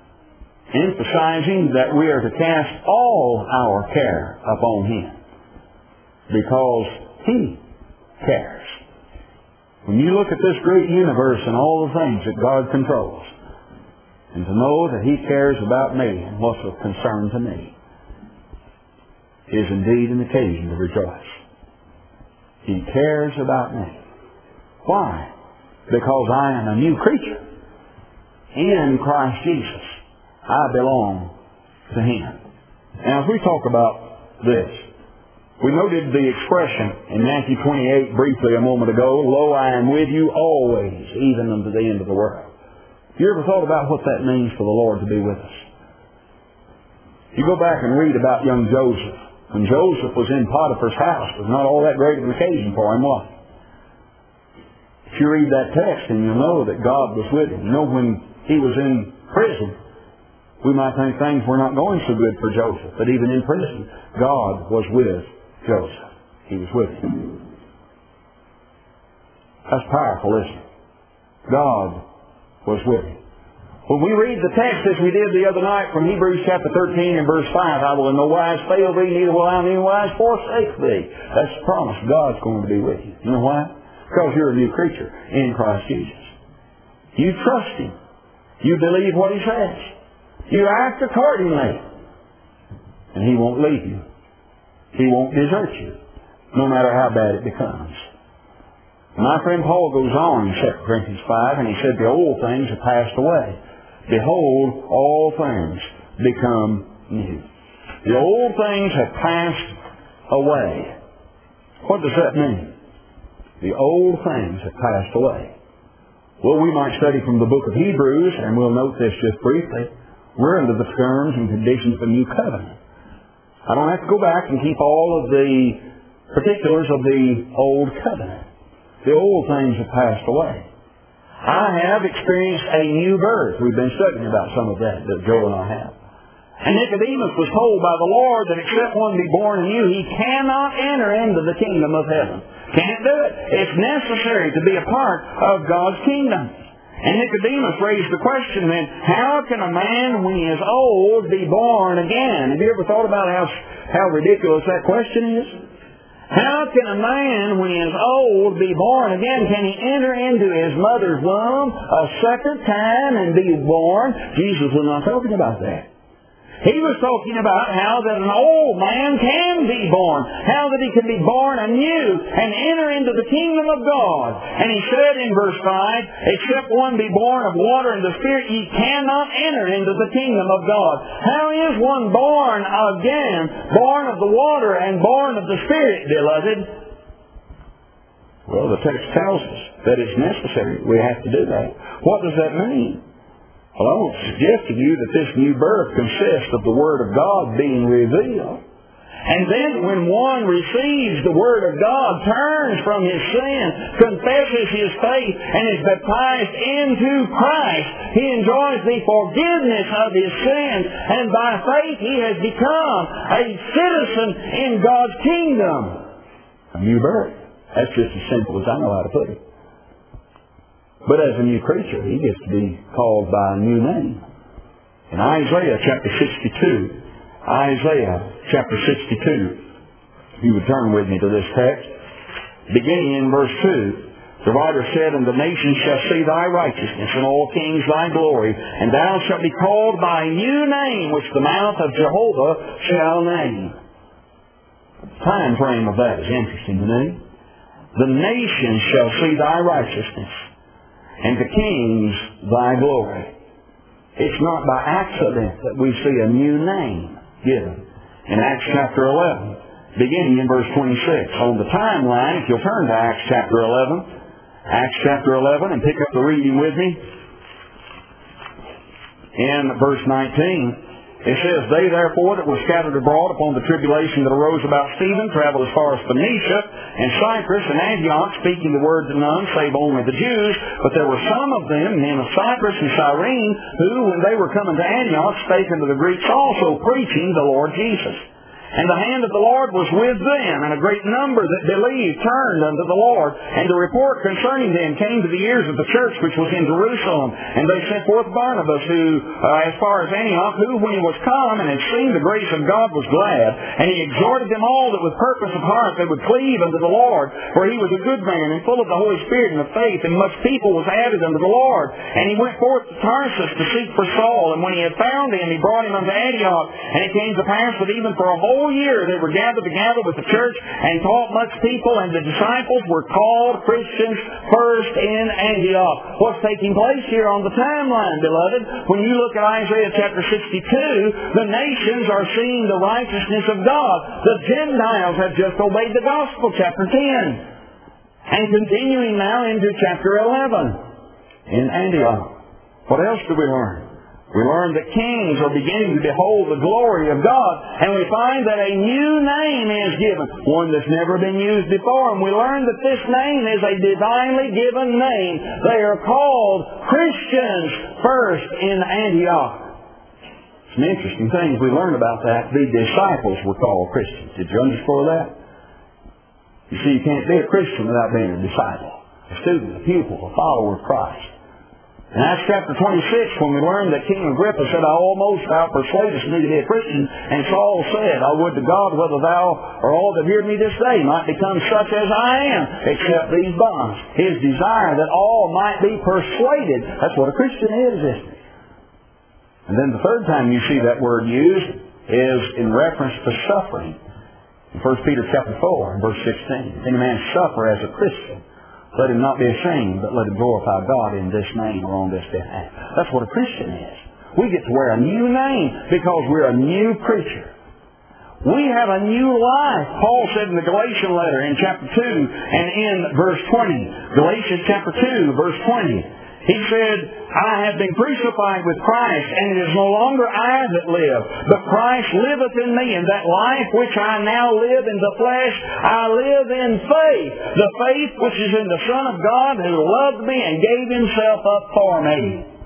Speaker 1: emphasizing that we are to cast all our care upon him, because he cares. When you look at this great universe and all the things that God controls, and to know that he cares about me and what's of concern to me, is indeed an occasion to rejoice. He cares about me. Why? Because I am a new creature. In Christ Jesus, I belong to him. Now, as we talk about this, we noted the expression in Matthew 28 briefly a moment ago, lo, I am with you always, even unto the end of the world. You ever thought about what that means for the Lord to be with us? You go back and read about young Joseph. When Joseph was in Potiphar's house, it was not all that great of an occasion for him, was it? If you read that text, and you'll know that God was with him. You know, when he was in prison, we might think things were not going so good for Joseph. But even in prison, God was with Joseph. He was with him. That's powerful, isn't it? God was with him. When we read the text as we did the other night from Hebrews chapter 13 and verse 5, I will in no wise fail thee, neither will I in any wise forsake thee. That's the promise. God's going to be with you. You know why? Because you're a new creature in Christ Jesus. You trust him. You believe what he says. You act accordingly. And he won't leave you He won't desert you, no matter how bad it becomes. My friend Paul goes on in 2 Corinthians 5, and he said, the old things have passed away. Behold, all things become new. The old things have passed away. What does that mean? The old things have passed away. Well, we might study from the book of Hebrews, and we'll note this just briefly. We're under the terms and conditions of the new covenant. I don't have to go back and keep all of the particulars of the old covenant. The old things have passed away. I have experienced a new birth. We've been studying about some of that Joe and I have. And Nicodemus was told by the Lord that except one be born anew, he cannot enter into the kingdom of heaven. Can't do it. It's necessary to be a part of God's kingdom. And Nicodemus raised the question then, how can a man when he is old be born again? Have you ever thought about how ridiculous that question is? How can a man when he is old be born again? Can he enter into his mother's womb a second time and be born? Jesus was not talking about that. He was talking about how that an old man can be born, how that he can be born anew and enter into the kingdom of God. And he said in verse 5, except one be born of water and the Spirit, ye cannot enter into the kingdom of God. How is one born again, born of the water and born of the Spirit, beloved? Well, the text tells us that it's necessary. We have to do that. What does that mean? Well, I want to suggest to you that this new birth consists of the Word of God being revealed. And then when one receives the Word of God, turns from his sin, confesses his faith, and is baptized into Christ, he enjoys the forgiveness of his sins, and by faith he has become a citizen in God's kingdom. A new birth. That's just as simple as I know how to put it. But as a new creature, he gets to be called by a new name. In Isaiah chapter 62, if you would turn with me to this text, beginning in verse 2, the writer said, and the nations shall see thy righteousness, and all kings thy glory, and thou shalt be called by a new name, which the mouth of Jehovah shall name. The time frame of that is interesting to me. The nations shall see thy righteousness, and the kings thy glory. It's not by accident that we see a new name given. In Acts chapter 11, beginning in verse 26. On the timeline, if you'll turn to Acts chapter 11, and pick up the reading with me. In verse 19, it says, they therefore that were scattered abroad upon the tribulation that arose about Stephen traveled as far as Phoenicia and Cyprus and Antioch, speaking the word to none, save only the Jews. But there were some of them, men of Cyprus and Cyrene, who, when they were coming to Antioch, spake unto the Greeks also, preaching the Lord Jesus. And the hand of the Lord was with them, and a great number that believed turned unto the Lord. And the report concerning them came to the ears of the church which was in Jerusalem. And they sent forth Barnabas, who, as far as Antioch, who, when he was come and had seen the grace of God, was glad. And he exhorted them all that with purpose of heart they would cleave unto the Lord. For he was a good man, and full of the Holy Spirit and of faith, and much people was added unto the Lord. And he went forth to Tarsus to seek for Saul. And when he had found him, he brought him unto Antioch. And it came to pass that even for a whole year they were gathered together with the church and taught much people, and the disciples were called Christians first in Antioch. What's taking place here on the timeline, beloved? When you look at Isaiah chapter 62, the nations are seeing the righteousness of God. The Gentiles have just obeyed the gospel, chapter 10. And continuing now into chapter 11 in Antioch. What else do we learn? We learn that kings are beginning to behold the glory of God, and we find that a new name is given, one that's never been used before, and we learn that this name is a divinely given name. They are called Christians first in Antioch. Some interesting things we learn about that. The disciples were called Christians. Did you underscore that? You see, you can't be a Christian without being a disciple, a student, a pupil, a follower of Christ. In Acts chapter 26, when we learned that King Agrippa said, thou persuadest me to be a Christian, and Saul said, I would to God whether thou or all that hear me this day might become such as I am, except these bonds. His desire that all might be persuaded. That's what a Christian is, isn't it? And then the third time you see that word used is in reference to suffering. 1 Peter chapter 4 and verse 16. If any man suffer as a Christian, let him not be ashamed, but let him glorify God in this name or on this behalf. That's what a Christian is. We get to wear a new name because we're a new creature. We have a new life. Paul said in the Galatian letter in chapter 2 and in verse 20. Galatians chapter 2, verse 20. He said, I have been crucified with Christ, and it is no longer I that live, but Christ liveth in me, and that life which I now live in the flesh, I live in faith. The faith which is in the Son of God who loved me and gave Himself up for me.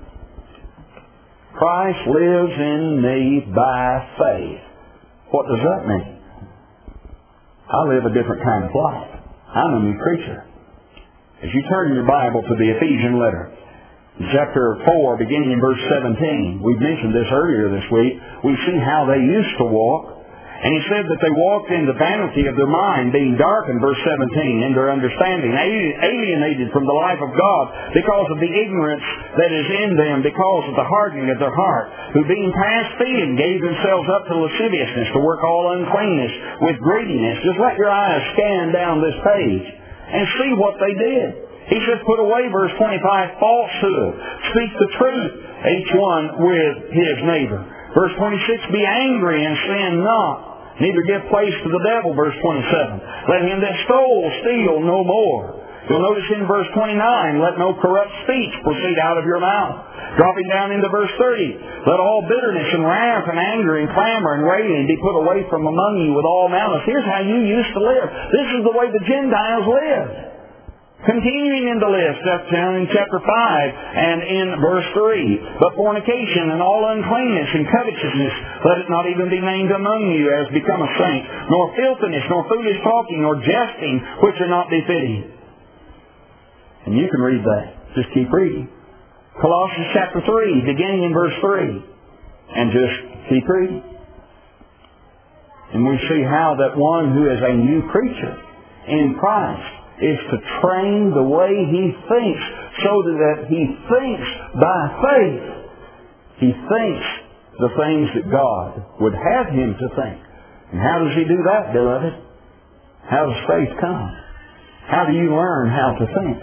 Speaker 1: Christ lives in me by faith. What does that mean? I live a different kind of life. I'm a new creature. As you turn your Bible to the Ephesian letter, chapter 4, beginning in verse 17. We've mentioned this earlier this week. We see how they used to walk. And he said that they walked in the vanity of their mind, being darkened, verse 17, in their understanding, alienated from the life of God because of the ignorance that is in them, because of the hardening of their heart, who being past feeling gave themselves up to lasciviousness, to work all uncleanness with greediness. Just let your eyes scan down this page and see what they did. He says, put away, verse 25, falsehood. Speak the truth, each one with his neighbor. Verse 26, be angry and sin not. Neither give place to the devil, verse 27. Let him that stole steal no more. You'll notice in verse 29, let no corrupt speech proceed out of your mouth. Dropping down into verse 30, let all bitterness and wrath and anger and clamor and railing be put away from among you with all malice. Here's how you used to live. This is the way the Gentiles lived. Continuing in the list, down in chapter 5 and in verse 3. But fornication and all uncleanness and covetousness, let it not even be named among you as become a saint, nor filthiness, nor foolish talking, nor jesting, which are not befitting. And you can read that. Just keep reading. Colossians chapter 3, beginning in verse 3. And just keep reading. And we see how that one who is a new creature in Christ is to train the way he thinks, so that he thinks by faith. He thinks the things that God would have him to think. And how does he do that, beloved? How does faith come? How do you learn how to think?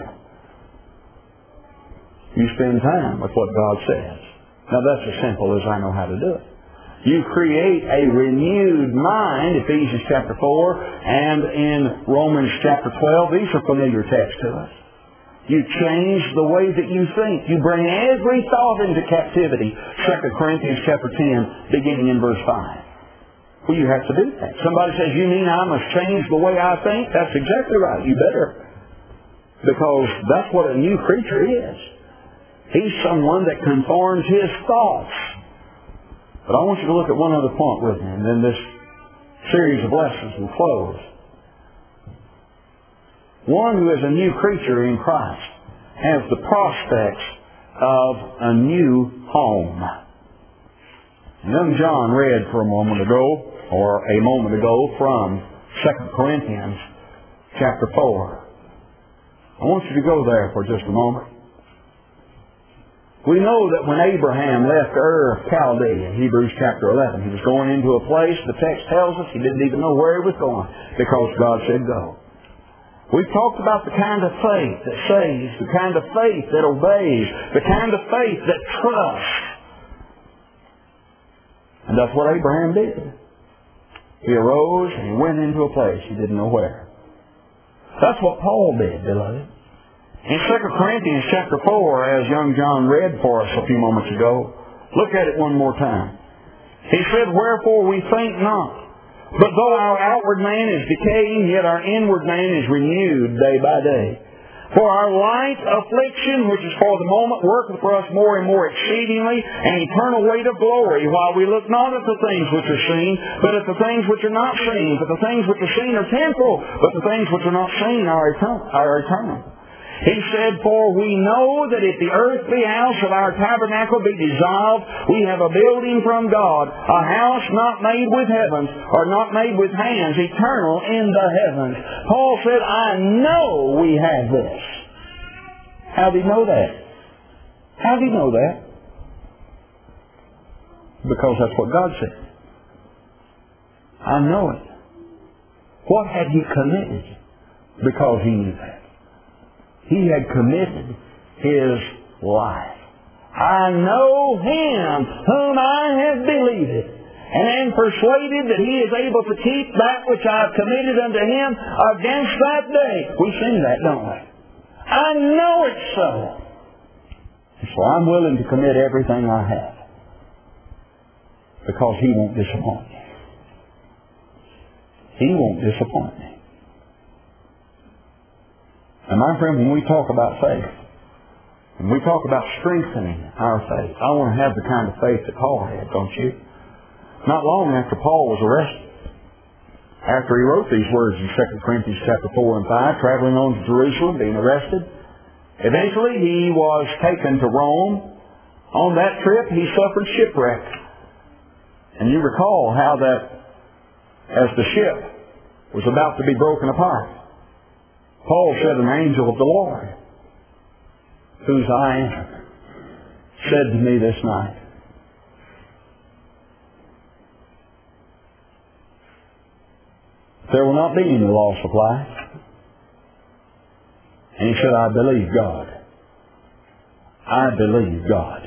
Speaker 1: You spend time with what God says. Now that's as simple as I know how to do it. You create a renewed mind, Ephesians chapter 4, and in Romans chapter 12. These are familiar texts to us. You change the way that you think. You bring every thought into captivity. 2 Corinthians chapter 10, beginning in verse 5. Well, you have to do that. Somebody says, you mean I must change the way I think? That's exactly right. You better. Because that's what a new creature is. He's someone that conforms his thoughts. But I want you to look at one other point with me, and then this series of lessons will close. One who is a new creature in Christ has the prospects of a new home. Young John read for a moment ago from 2 Corinthians chapter 4. I want you to go there for just a moment. We know that when Abraham left Ur of Chaldea, Hebrews chapter 11, he was going into a place, the text tells us, he didn't even know where he was going, because God said go. We've talked about the kind of faith that saves, the kind of faith that obeys, the kind of faith that trusts. And that's what Abraham did. He arose and he went into a place he didn't know where. That's what Paul did, beloved. In 2 Corinthians chapter 4, as young John read for us a few moments ago, look at it one more time. He said, wherefore we faint not. But though our outward man is decaying, yet our inward man is renewed day by day. For our light affliction, which is for the moment, worketh for us more and more exceedingly an eternal weight of glory, while we look not at the things which are seen, but at the things which are not seen. For the things which are seen are temporal, but the things which are not seen are eternal. He said, for we know that if the earthly house of our tabernacle be dissolved, we have a building from God, a house not made with heavens, or not made with hands, eternal in the heavens. Paul said, I know we have this. How do you know that? How do you know that? Because that's what God said. I know it. What had he committed? Because he knew that. He had committed his life. I know him whom I have believed, and am persuaded that he is able to keep that which I have committed unto him against that day. We sing that, don't we? I know it's so. So I'm willing to commit everything I have, because he won't disappoint me. He won't disappoint me. And my friend, when we talk about faith, when we talk about strengthening our faith, I want to have the kind of faith that Paul had, don't you? Not long after Paul was arrested, after he wrote these words in 2 Corinthians chapter 4 and 5, traveling on to Jerusalem, being arrested, eventually he was taken to Rome. On that trip, he suffered shipwreck. And you recall how that, as the ship was about to be broken apart, Paul said, an angel of the Lord, whose I am, said to me this night, there will not be any loss of life. And he said, I believe God. I believe God.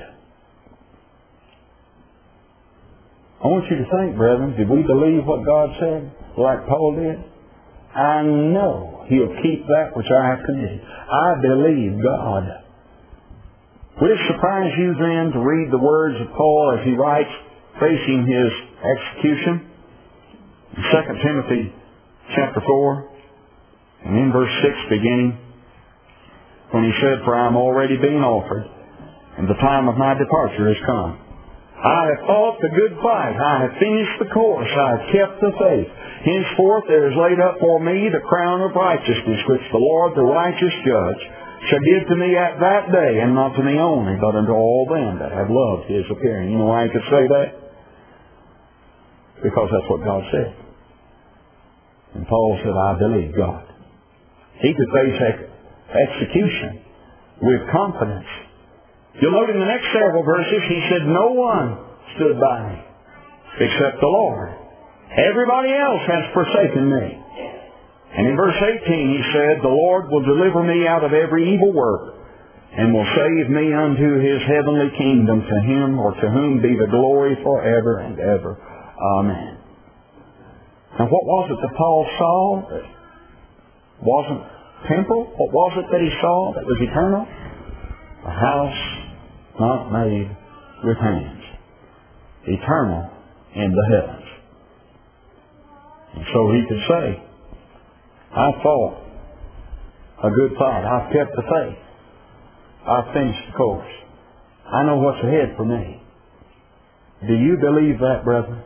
Speaker 1: I want you to think, brethren, did we believe what God said like Paul did? I know he'll keep that which I have committed. I believe God. Would it surprise you then to read the words of Paul as he writes, facing his execution? In 2 Timothy chapter 4, and in verse 6 beginning, when he said, for I am already being offered, and the time of my departure has come. I have fought the good fight. I have finished the course. I have kept the faith. Henceforth there is laid up for me the crown of righteousness, which the Lord, the righteous judge, shall give to me at that day, and not to me only, but unto all them that have loved his appearing. You know why he could say that? Because that's what God said. And Paul said, I believe God. He could face execution with confidence. You'll note in the next several verses, he said, no one stood by me except the Lord. Everybody else has forsaken me. And in verse 18 he said, the Lord will deliver me out of every evil work, and will save me unto his heavenly kingdom. To him or to whom be the glory forever and ever. Amen. Now what was it that Paul saw that wasn't temporal? What was it that he saw that was eternal? A house not made with hands. Eternal in the heavens. And so he could say, I fought a good fight. I've kept the faith. I've finished the course. I know what's ahead for me. Do you believe that, brethren?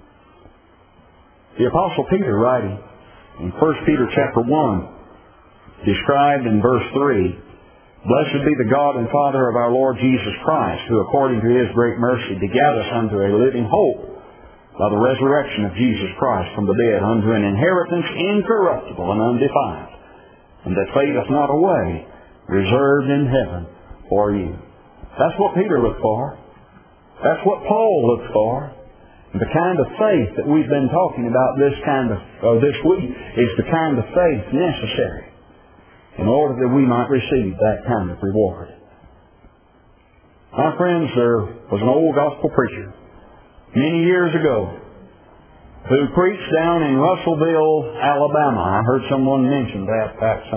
Speaker 1: The Apostle Peter, writing in 1 Peter chapter 1, described in verse 3, blessed be the God and Father of our Lord Jesus Christ, who according to his great mercy begat us unto a living hope by the resurrection of Jesus Christ from the dead, unto an inheritance incorruptible and undefiled, and that fadeth not away, reserved in heaven for you. That's what Peter looked for. That's what Paul looked for. And the kind of faith that we've been talking about this week is the kind of faith necessary in order that we might receive that kind of reward. My friends, there was an old gospel preacher many years ago who preached down in Russellville, Alabama. I heard someone mention that perhaps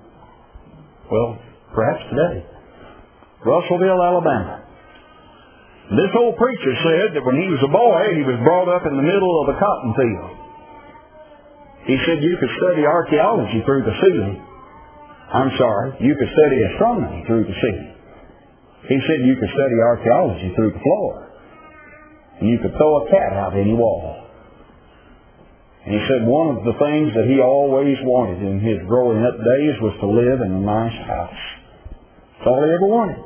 Speaker 1: perhaps today. Russellville, Alabama. This old preacher said that when he was a boy, he was brought up in the middle of a cotton field. He said you could study archaeology through the ceiling. You could study astronomy through the ceiling. He said you could study archaeology through the floor. And you could throw a cat out any wall. And he said one of the things that he always wanted in his growing up days was to live in a nice house. That's all he ever wanted.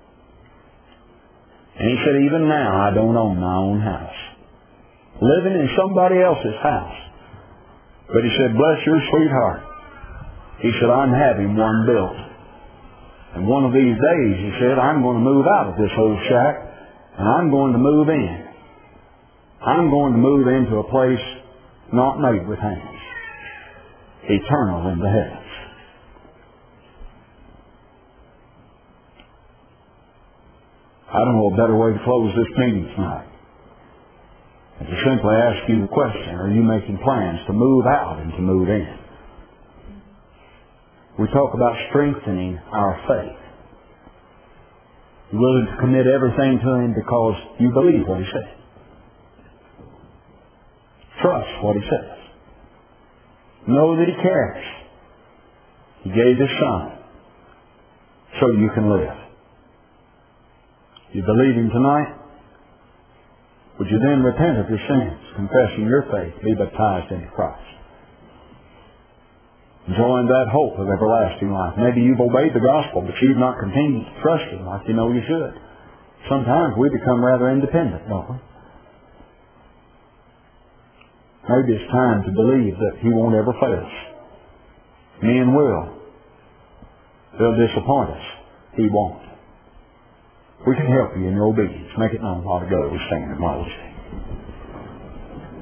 Speaker 1: And he said, even now I don't own my own house. Living in somebody else's house. But he said, bless your sweetheart. He said, I'm having one built. And one of these days, he said, I'm going to move out of this old shack, and I'm going to move in. I'm going to move into a place not made with hands. eternal in the heavens. I don't know a better way to close this meeting tonight than to simply ask you the question, are you making plans to move out and to move in? We talk about strengthening our faith. You're willing to commit everything to Him because you believe what He said. Trust what He says. Know that He cares. He gave His Son so you can live. You believe Him tonight? Would you then repent of your sins, confessing your faith, be baptized into Christ? Join that hope of everlasting life. Maybe you've obeyed the gospel, but you've not continued to trust Him like you know you should. Sometimes we become rather independent, don't we? Maybe it's time to believe that He won't ever fail us. Men will. They'll disappoint us. He won't. We can help you in your obedience. Make it known while together we stand and while we sing.